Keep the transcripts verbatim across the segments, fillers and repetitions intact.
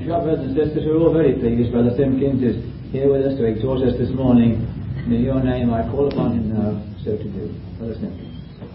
I'm sure, brothers and sisters, we're all very pleased. Brother Simpkins is here with us to exhort us this morning. In your name I call upon him now so to do. Brother Simpkins.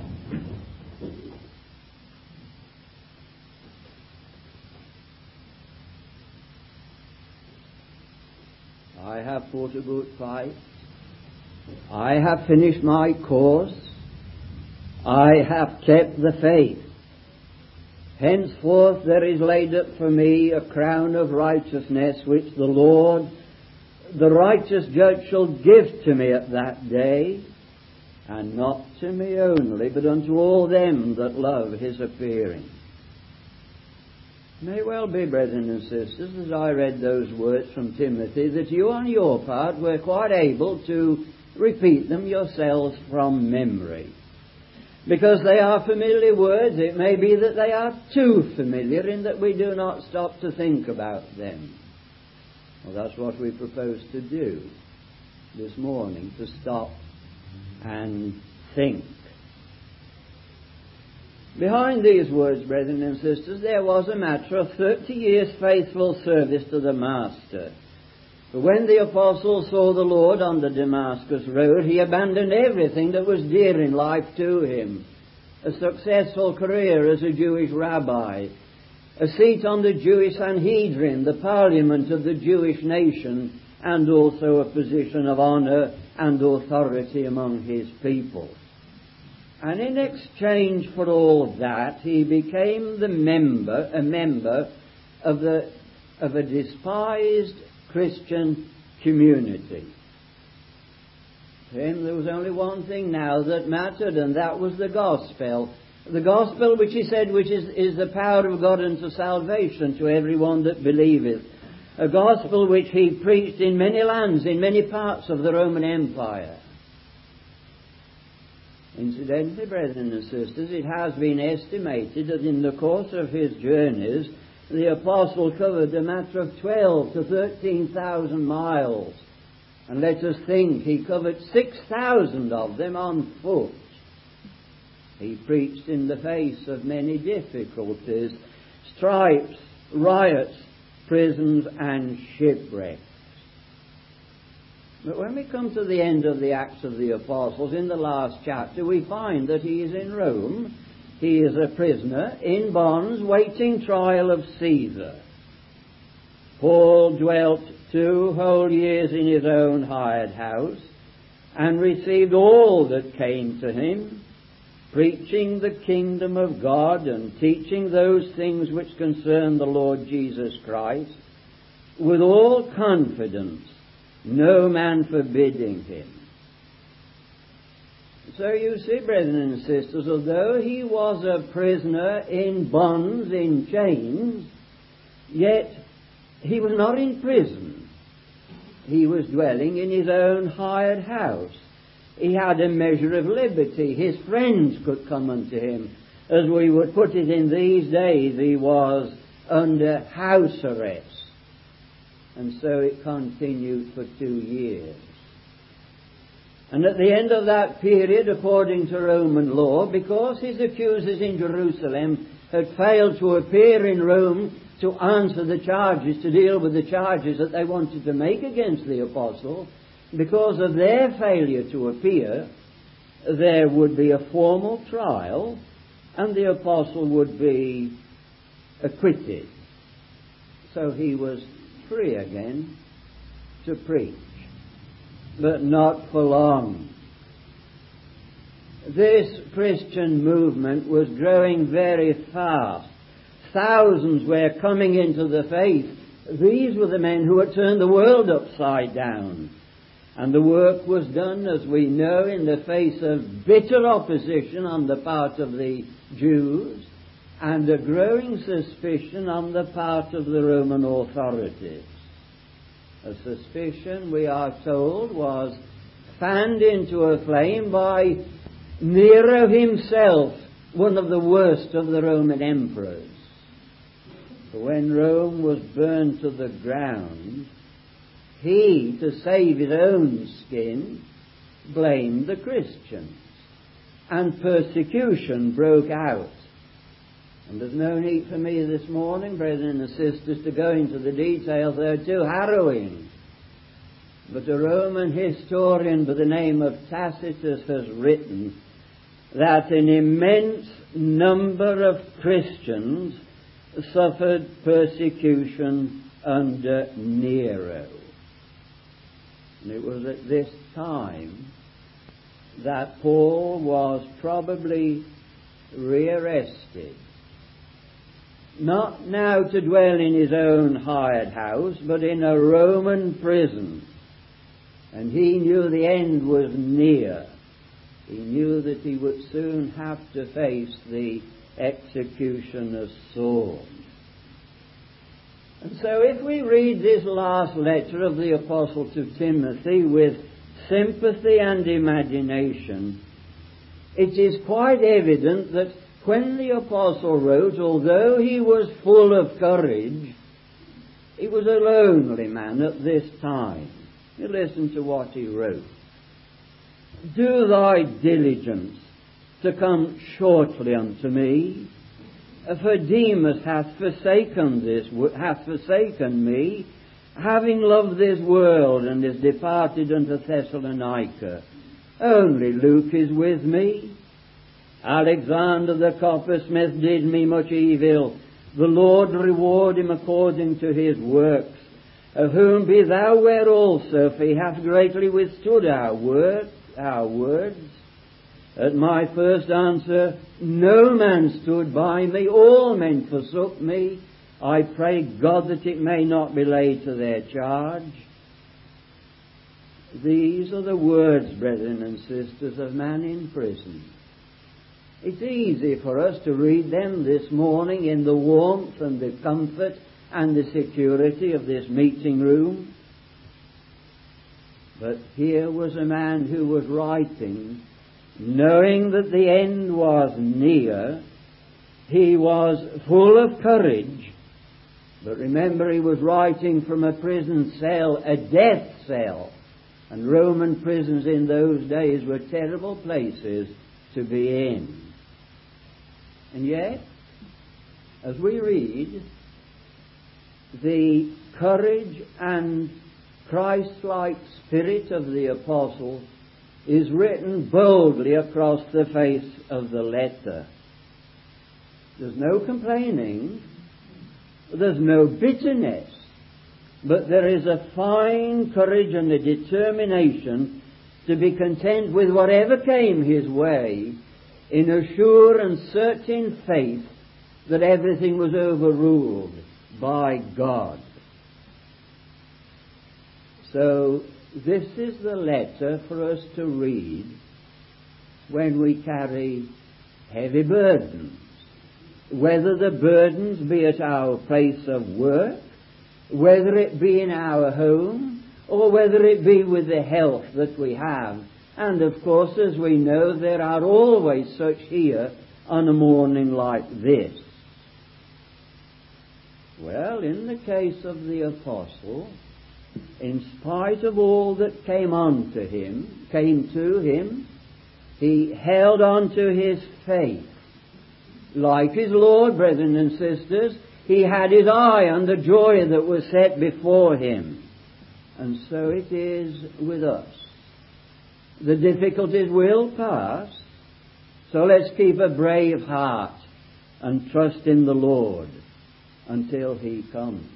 I have fought a good fight. I have finished my course. I have kept the faith. Henceforth there is laid up for me a crown of righteousness, which the Lord, the righteous judge, shall give to me at that day, and not to me only, but unto all them that love his appearing. It may well be, brethren and sisters, as I read those words from Timothy, that you on your part were quite able to repeat them yourselves from memory. Because they are familiar words, it may be that they are too familiar in that we do not stop to think about them. Well, that's what we propose to do this morning, to stop and think. Behind these words, brethren and sisters, there was a matter of thirty years' faithful service to the Master. For when the apostle saw the Lord on the Damascus road, he abandoned everything that was dear in life to him. A successful career as a Jewish rabbi, a seat on the Jewish Sanhedrin, the parliament of the Jewish nation, and also a position of honour and authority among his people. And in exchange for all that, he became the member, a member of the of a despised Christian community. To him there was only one thing now that mattered, and that was the gospel. The gospel which he said which is, is the power of God unto salvation to everyone that believeth. A gospel which he preached in many lands, in many parts of the Roman Empire. Incidentally, brethren and sisters, it has been estimated that in the course of his journeys, the apostle covered a matter of twelve to thirteen thousand miles. And let us think, he covered six thousand of them on foot. He preached in the face of many difficulties, stripes, riots, prisons and shipwrecks. But when we come to the end of the Acts of the Apostles, in the last chapter, we find that he is in Rome. He is a prisoner in bonds, waiting trial of Caesar. Paul dwelt two whole years in his own hired house and received all that came to him, preaching the kingdom of God and teaching those things which concern the Lord Jesus Christ, with all confidence, no man forbidding him. So you see, brethren and sisters, although he was a prisoner in bonds, in chains, yet he was not in prison. He was dwelling in his own hired house. He had a measure of liberty. His friends could come unto him. As we would put it in these days, he was under house arrest. And so it continued for two years. And at the end of that period, according to Roman law, because his accusers in Jerusalem had failed to appear in Rome to answer the charges, to deal with the charges that they wanted to make against the apostle, because of their failure to appear, there would be a formal trial and the apostle would be acquitted. So he was free again to preach. But not for long. This Christian movement was growing very fast. Thousands were coming into the faith. These were the men who had turned the world upside down. And the work was done, as we know, in the face of bitter opposition on the part of the Jews and a growing suspicion on the part of the Roman authorities. A suspicion, we are told, was fanned into a flame by Nero himself, one of the worst of the Roman emperors. For when Rome was burned to the ground, he, to save his own skin, blamed the Christians, and persecution broke out. And there's no need for me this morning, brethren and sisters, to go into the details. They're too harrowing. But a Roman historian by the name of Tacitus has written that an immense number of Christians suffered persecution under Nero. And it was at this time that Paul was probably rearrested. Not now to dwell in his own hired house, but in a Roman prison. And he knew the end was near. He knew that he would soon have to face the executioner's sword. And so if we read this last letter of the Apostle to Timothy with sympathy and imagination, it is quite evident that when the Apostle wrote, although he was full of courage, he was a lonely man at this time. You listen to what he wrote. Do thy diligence to come shortly unto me, for Demas hath forsaken this, hath forsaken me, having loved this world, and is departed unto Thessalonica. Only Luke is with me. Alexander the coppersmith did me much evil. The Lord reward him according to his works. Of whom be thou aware also, for he hath greatly withstood our word, our words. At my first answer, no man stood by me, all men forsook me. I pray God that it may not be laid to their charge. These are the words, brethren and sisters, of man in prison. It's easy for us to read them this morning in the warmth and the comfort and the security of this meeting room. But here was a man who was writing, knowing that the end was near. He was full of courage. But remember, he was writing from a prison cell, a death cell. And Roman prisons in those days were terrible places to be in. And yet, as we read, the courage and Christ-like spirit of the apostle is written boldly across the face of the letter. There's no complaining, there's no bitterness, but there is a fine courage and a determination to be content with whatever came his way, in a sure and certain faith that everything was overruled by God. So this is the letter for us to read when we carry heavy burdens, whether the burdens be at our place of work, whether it be in our home, or whether it be with the health that we have. And of course, as we know, there are always such here on a morning like this. Well, in the case of the apostle, in spite of all that came on to him, came to him, he held on to his faith. Like his Lord, brethren and sisters, he had his eye on the joy that was set before him. And so it is with us. The difficulties will pass, so let's keep a brave heart and trust in the Lord until he comes.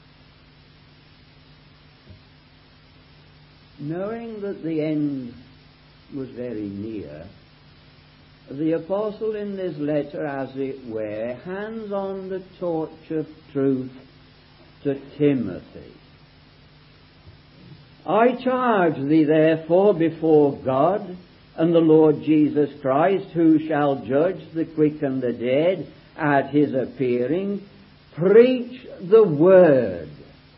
Knowing that the end was very near, the apostle in this letter, as it were, hands on the torch of truth to Timothy. I charge thee therefore before God and the Lord Jesus Christ, who shall judge the quick and the dead at his appearing, preach the word.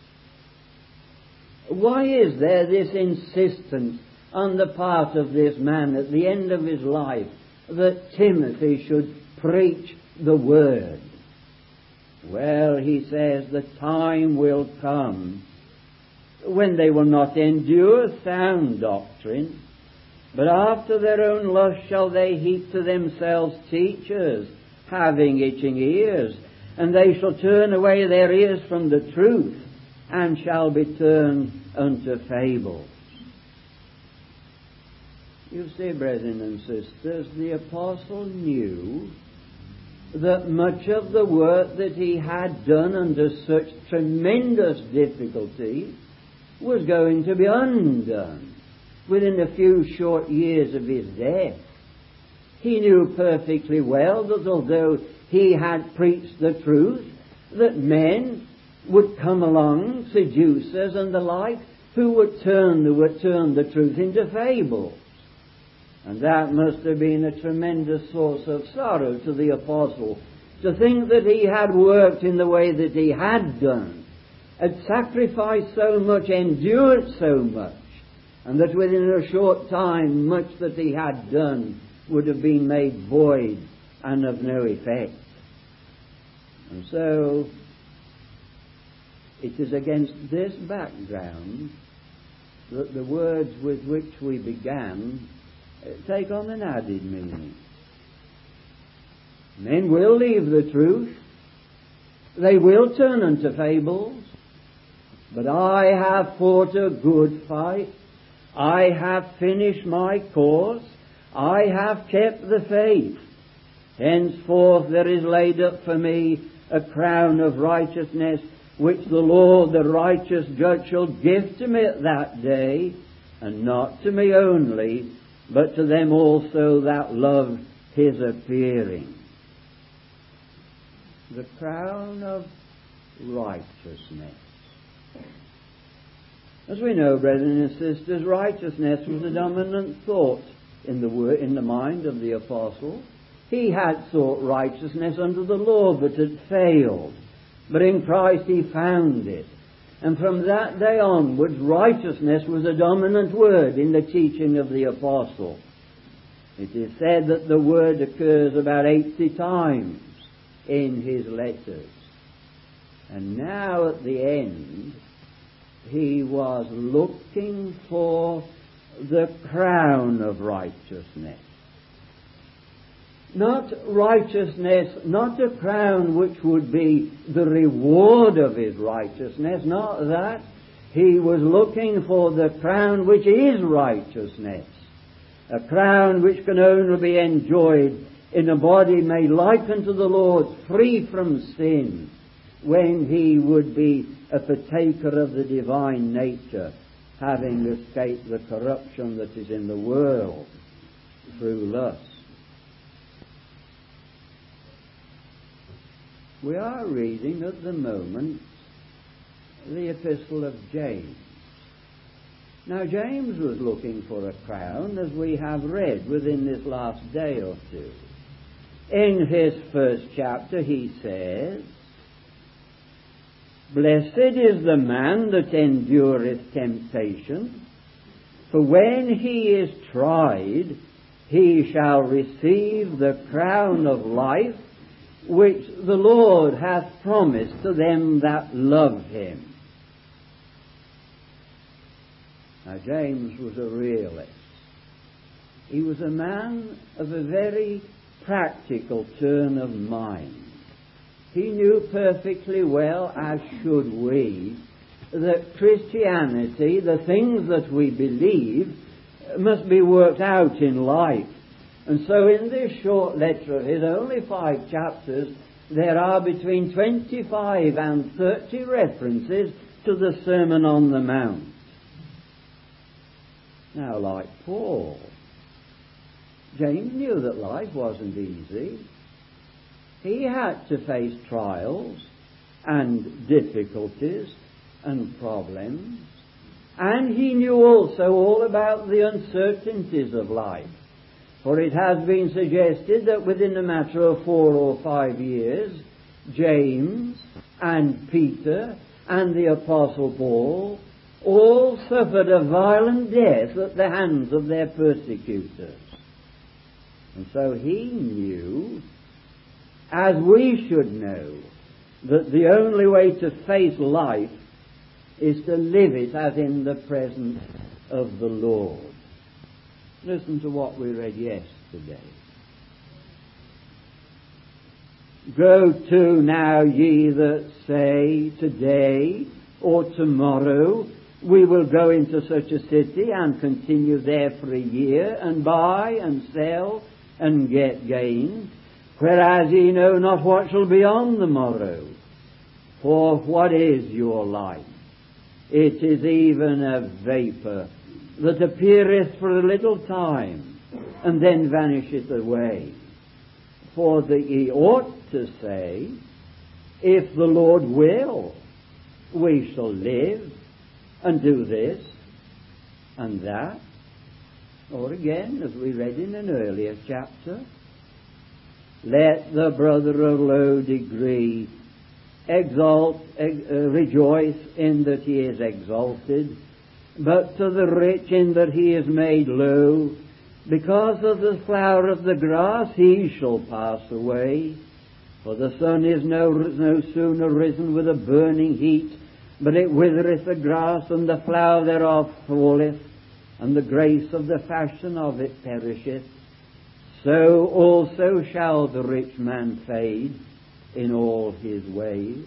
Why is there this insistence on the part of this man at the end of his life that Timothy should preach the word? Well, he says, the time will come when they will not endure sound doctrine, but after their own lust shall they heap to themselves teachers, having itching ears, and they shall turn away their ears from the truth, and shall be turned unto fables. You see, brethren and sisters, the apostle knew that much of the work that he had done under such tremendous difficulty was going to be undone within a few short years of his death. He knew perfectly well that although he had preached the truth, that men would come along, seducers and the like, who would turn the, would turn the truth into fables. And that must have been a tremendous source of sorrow to the apostle, to think that he had worked in the way that he had done, had sacrificed so much, endured so much, and that within a short time much that he had done would have been made void and of no effect. And so it is against this background that the words with which we began take on an added meaning. Men will leave the truth. They will turn unto fables. But I have fought a good fight. I have finished my course. I have kept the faith. Henceforth there is laid up for me a crown of righteousness, which the Lord, the righteous judge, shall give to me at that day, and not to me only, but to them also that love his appearing. The crown of righteousness. As we know, brethren and sisters, righteousness was a dominant thought in the word, in the mind of the apostle. He had sought righteousness under the law, but had failed. But in Christ he found it. And from that day onwards, righteousness was a dominant word in the teaching of the apostle. It is said that the word occurs about eighty times in his letters. And now at the end, he was looking for the crown of righteousness. Not righteousness, not a crown which would be the reward of his righteousness, not that. He was looking for the crown which is righteousness. A crown which can only be enjoyed in a body made like unto the Lord, free from sin, when he would be a partaker of the divine nature, having escaped the corruption that is in the world through lust. We are reading at the moment the epistle of James. Now, James was looking for a crown, as we have read within this last day or two. In his first chapter he says, "Blessed is the man that endureth temptation, for when he is tried, he shall receive the crown of life, which the Lord hath promised to them that love him." Now, James was a realist. He was a man of a very practical turn of mind. He knew perfectly well, as should we, that Christianity, the things that we believe, must be worked out in life. And so in this short letter of his, only five chapters, there are between twenty-five and thirty references to the Sermon on the Mount. Now, like Paul, James knew that life wasn't easy. He had to face trials and difficulties and problems. And he knew also all about the uncertainties of life. For it has been suggested that within a matter of four or five years, James and Peter and the Apostle Paul all suffered a violent death at the hands of their persecutors. And so he knew, as we should know, that the only way to face life is to live it as in the presence of the Lord. Listen to what we read yesterday. Go to now, ye that say, today or tomorrow we will go into such a city and continue there for a year, and buy and sell and get gain, whereas ye know not what shall be on the morrow. For what is your life? It is even a vapour that appeareth for a little time, and then vanisheth away. For that ye ought to say, if the Lord will, we shall live and do this and that. Or again, as we read in an earlier chapter, let the brother of low degree exalt, ex- uh, rejoice in that he is exalted, but to the rich in that he is made low, because of the flower of the grass he shall pass away. For the sun is no, no sooner risen with a burning heat, but it withereth the grass, and the flower thereof falleth, and the grace of the fashion of it perisheth. So also shall the rich man fade in all his ways.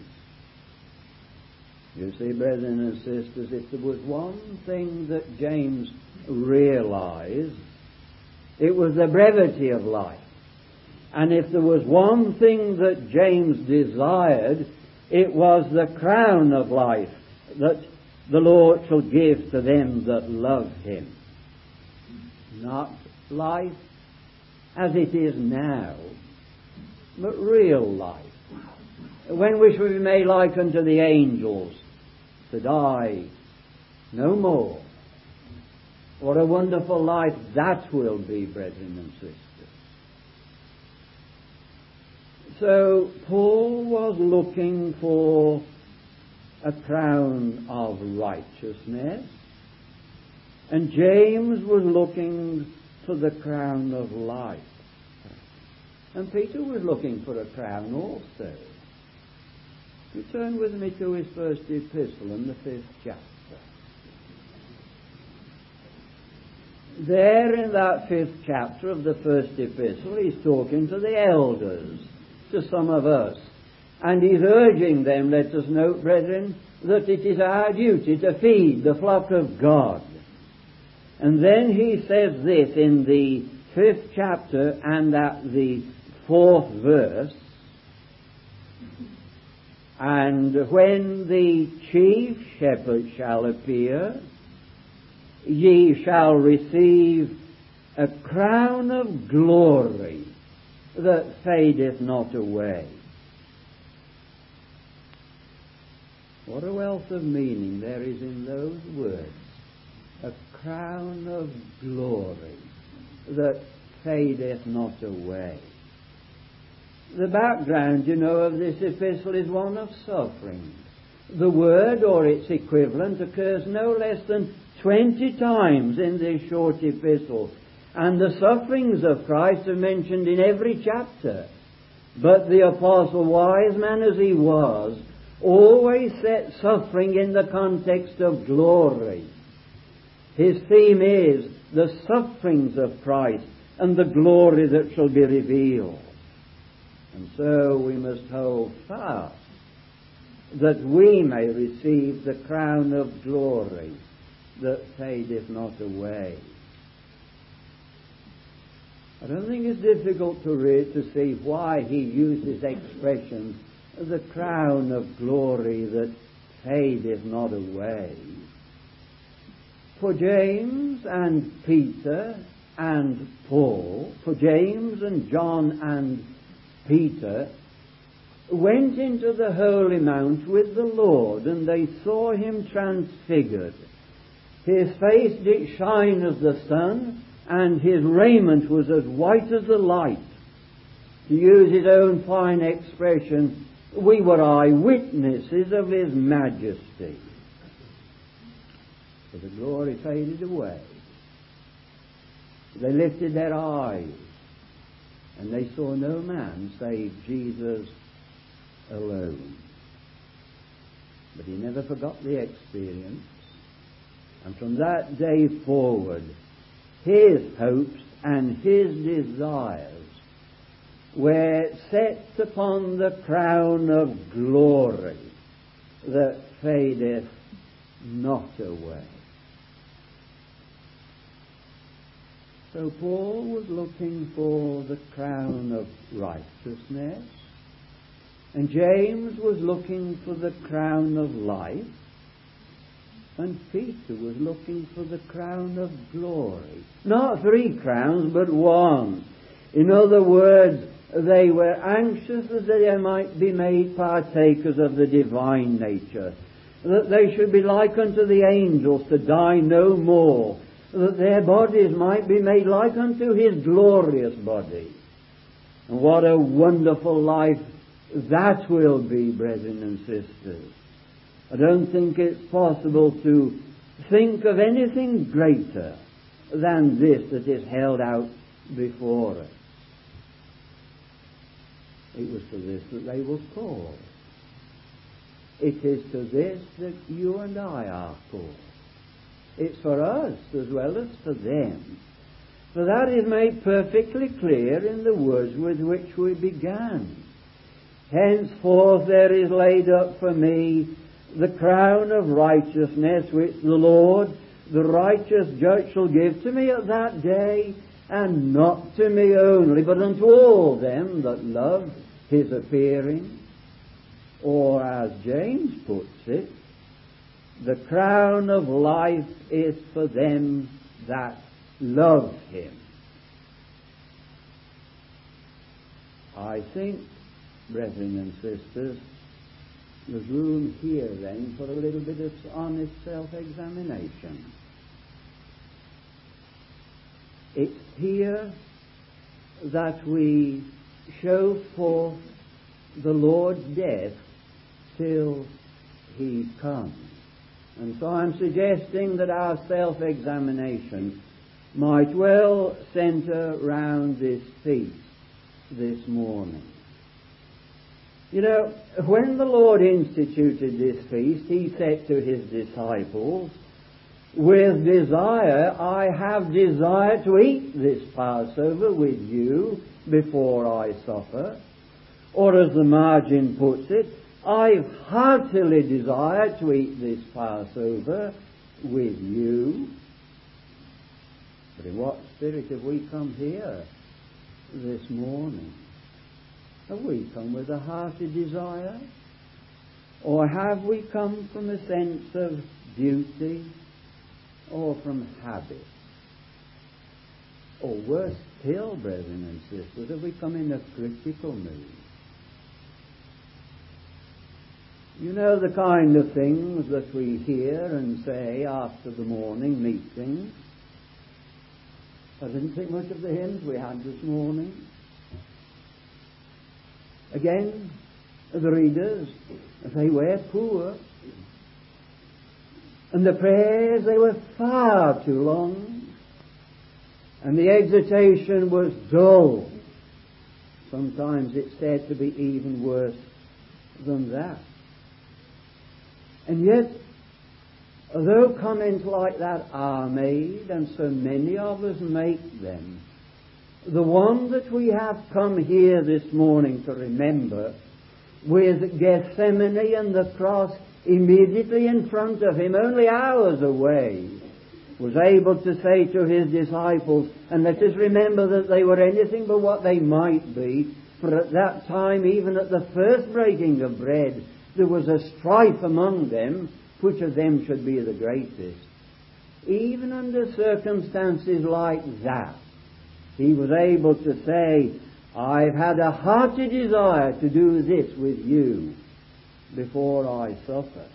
You see, brethren and sisters, if there was one thing that James realized, it was the brevity of life. And if there was one thing that James desired, it was the crown of life that the Lord shall give to them that love him. Not life as it is now, but real life. When we shall be made like unto the angels, to die no more. What a wonderful life that will be, brethren and sisters. So Paul was looking for a crown of righteousness, and James was looking for the crown of life. And Peter was looking for a crown also. You turn with me to his first epistle in the fifth chapter. There in that fifth chapter of the first epistle, he's talking to the elders, to some of us. And he's urging them, let us note, brethren, that it is our duty to feed the flock of God. And then he says this in the fifth chapter and at the fourth verse, and when the chief shepherd shall appear, ye shall receive a crown of glory that fadeth not away. What a wealth of meaning there is in those words. A crown of glory that fadeth not away. The background, you know, of this epistle is one of suffering. The word, or its equivalent, occurs no less than twenty times in this short epistle. And the sufferings of Christ are mentioned in every chapter. But the apostle, wise man as he was, always set suffering in the context of glory. His theme is the sufferings of Christ and the glory that shall be revealed. And so we must hold fast that we may receive the crown of glory that fadeth not away. I don't think it's difficult to read to see why he uses expression, the crown of glory that fadeth not away. For James and Peter and Paul, for James and John and Peter, went into the Holy Mount with the Lord, and they saw him transfigured. His face did shine as the sun, and his raiment was as white as the light. To use his own fine expression, we were eyewitnesses of his majesty. But the glory faded away. They lifted their eyes, and they saw no man save Jesus alone. But he never forgot the experience. And from that day forward, his hopes and his desires where it sets upon the crown of glory that fadeth not away. So Paul was looking for the crown of righteousness, and James was looking for the crown of life, and Peter was looking for the crown of glory. Not three crowns, but one. In other words, they were anxious that they might be made partakers of the divine nature, that they should be like unto the angels, to die no more, that their bodies might be made like unto his glorious body. And what a wonderful life that will be, brethren and sisters. I don't think it's possible to think of anything greater than this that is held out before us. It was to this that they were called. It is to this that you and I are called. It's for us as well as for them. For that is made perfectly clear in the words with which we began. Henceforth there is laid up for me the crown of righteousness, which the Lord, the righteous judge, shall give to me at that day, and not to me only, but unto all them that love his appearing. Or as James puts it, the crown of life is for them that love him. I think, brethren and sisters, there's room here then for a little bit of honest self-examination. It's here that we show forth the Lord's death till he comes. And so I'm suggesting that our self-examination might well centre round this feast this morning. You know, when the Lord instituted this feast, he said to his disciples, with desire, I have desire to eat this Passover with you before I suffer. Or as the margin puts it, I heartily desire to eat this Passover with you. But in what spirit have we come here this morning? Have we come with a hearty desire? Or have we come from a sense of duty or from habit? Or worse still, brethren and sisters, have we come in a critical mood? You know the kind of things that we hear and say after the morning meeting. I didn't think much of the hymns we had this morning. Again, the readers, they were poor. And the prayers, they were far too long. And the exhortation was dull. Sometimes it's said to be even worse than that. And yet, though comments like that are made, and so many of us make them, the one that we have come here this morning to remember, with Gethsemane and the cross immediately in front of him, only hours away, was able to say to his disciples, and let us remember that they were anything but what they might be, for at that time, even at the first breaking of bread, there was a strife among them, which of them should be the greatest. Even under circumstances like that, he was able to say, I've had a hearty desire to do this with you before I suffer.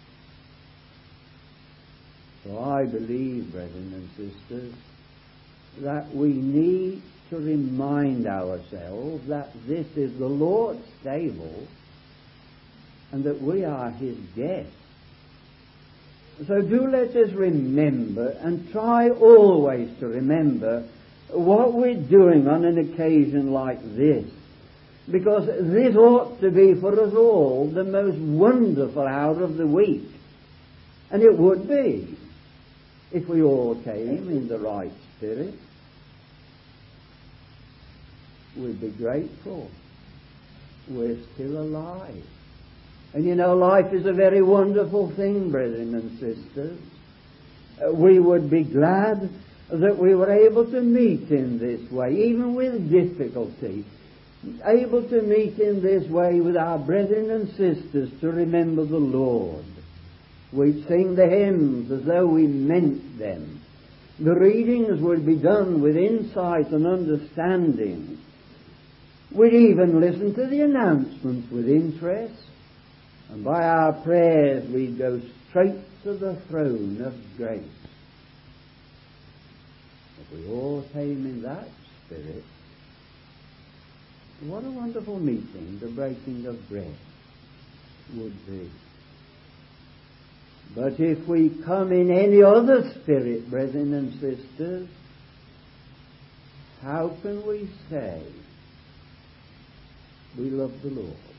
So I believe, brethren and sisters, that we need to remind ourselves that this is the Lord's table and that we are his guests. So do let us remember, and try always to remember, what we're doing on an occasion like this. Because this ought to be for us all the most wonderful hour of the week. And it would be if we all came in the right spirit. we'd be grateful. We're still alive. And you know, life is a very wonderful thing, brethren and sisters. Uh, we would be glad that we were able to meet in this way, even with difficulty. Able to meet in this way with our brethren and sisters to remember the Lord. We'd sing the hymns as though we meant them. The readings would be done with insight and understanding. We'd even listen to the announcements with interest. And by our prayers we'd go straight to the throne of grace. If we all came in that spirit, what a wonderful meeting the breaking of bread would be. But if we come in any other spirit, brethren and sisters, how can we say we love the Lord?